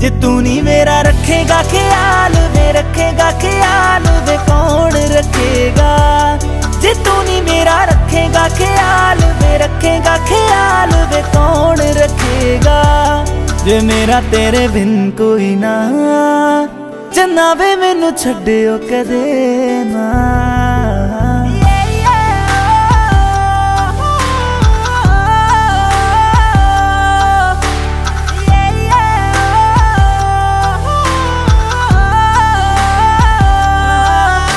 जे तू नहीं मेरा रखेगा ख्याल वे, रखेगा ख्याल वे कौन रखेगा। जे तू नहीं मेरा रखेगा ख्याल वे, रखेगा ख्याल वे कौन रखेगा। जे मेरा तेरे बिन कोई ना, चन्ना वे मैनू छड्डियो कदे ना।